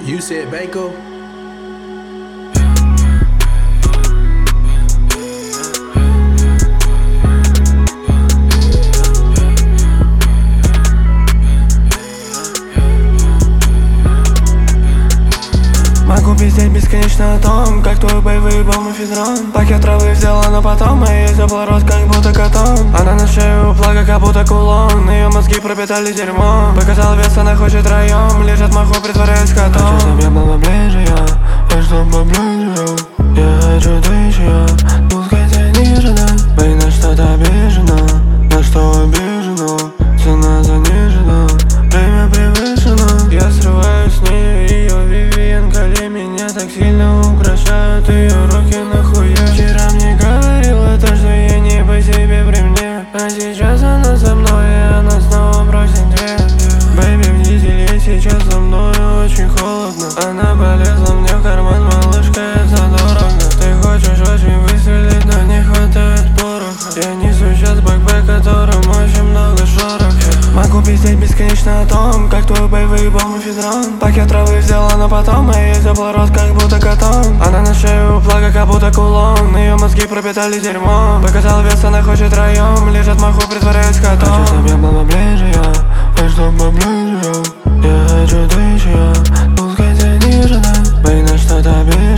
You said Banco? Могу пиздеть бесконечно о том, как твой бэй выебал мефедрон. Пакет травы взяла, но потом моей забыл рот, как будто котом. Она на шею плага, как будто кулон. Ее мозги пропитали дерьмом. Показал вес, она хочет втроем. Лежат в маху, притворяясь котом. Хочу, чтоб я был поближе, я чтоб поближе, я хочу тысячу. Пускай тебя ниже, да. Бэй на что-то обижена, на что обижена. Цена занижена, время превышено. Я срываюсь с нее, ее Вивиан Кали меня так сильно украшают. Ее руки нахуя. Вчера мне говорила то, что я не по себе при мне, а сейчас она со мной, и она снова просит две. Бэйби в дизеле, сейчас со мной очень холодно. Она полезла мне в карман, малышка, это дорого. Ты хочешь очень выстрелить, но не хватает пороха. Я несу сейчас бэкбэк, которым очень много шорох. Могу пиздеть бесконечно о том, как твой бэй выебал мефедрон. Пакет травы взяла, но потом моей забыл рот, как будто котом. Она на шею плага, как будто кулон. Ее мозги пропитали дерьмом. Показал вес, она хочет втроем. Лежат в маху, притворяясь котом. Хочу, чтоб я был поближе, я чтоб поближе, я хочу тысячу. Пускай тебя ниже, да. Бэй на что-то обидно.